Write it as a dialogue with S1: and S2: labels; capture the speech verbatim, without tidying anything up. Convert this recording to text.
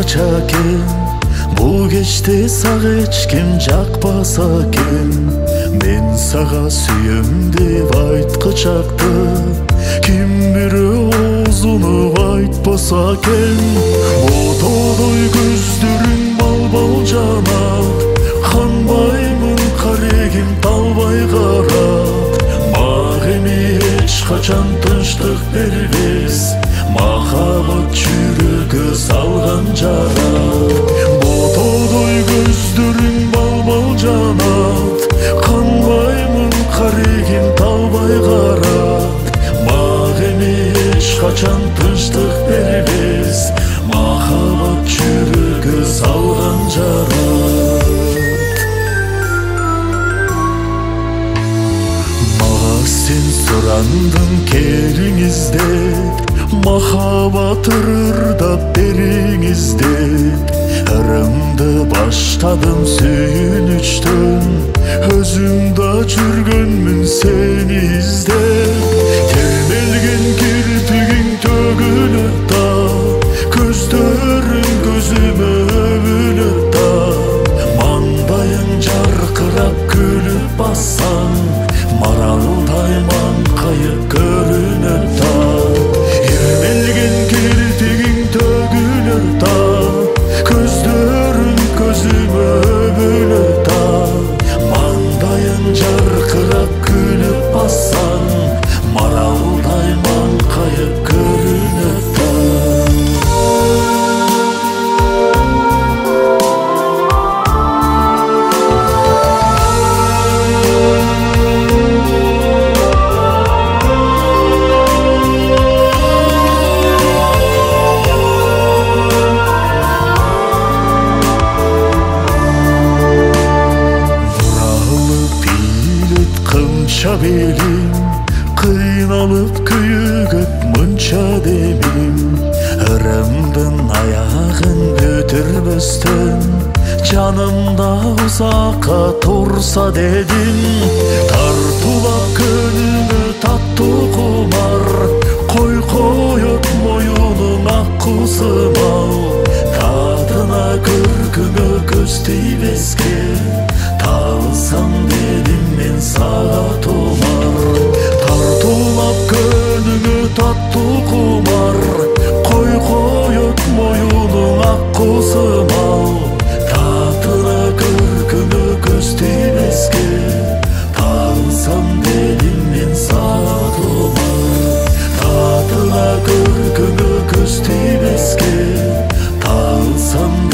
S1: кача экен. Бул кечте сага эч ким жакпаса экен. Мен сага сүйөм деп айткычакты ким бирөө оозуну айтпаса экен. Ботодой көздөрүң балбал жанат, канбаймын карегим талбай карат. Мага эми эч качан тынчтык бербес, махабат жүрөгө салган жара. Ботодой көздөрүң балбал жанат, канбаймын карегим талбай карат. Мага эми эч качан тынчтык бербес, махабат жүрөгө салган жара. Сен сурандың келиңиз деп, махабат ырырдап бериңиз деп. Ырымды баштадым сүйүнүчтөн, өзүм да жүргөнмүн сени издеп. Термелген кирпигиң төгүлөт да, көздөрүң көзүмө өбүлөт да. Маңдайың жаркырап күлүп бассаң, маралдай маңкайып көрүнөт да. Ирмелген кирпигиң төгүлөт да, көздөрүң көзүмө өбүлөт да. Маңдайың жаркырап күлүп бассаң, маралдай маңкайып көрүнөт да. Кымча белим, кыйналып күйүгөт мынча демим. Ырымдын аягын бүтүрбөстөн, жанымда узакка турса дедим. Тартуулап көнүмө таттуу кумар, кой коет моюнуң аккусымал. Тадына көркүңө көз тийбеске, талсам дедим мен сага тумар. Тартуулап көнүңө таттуу кумар, кой коет моюнуң аккусымал. Татына көркүңө көз тийбеске, талсам дедим мен сага тумар. Татына көркүңө көз тийбеске, талсам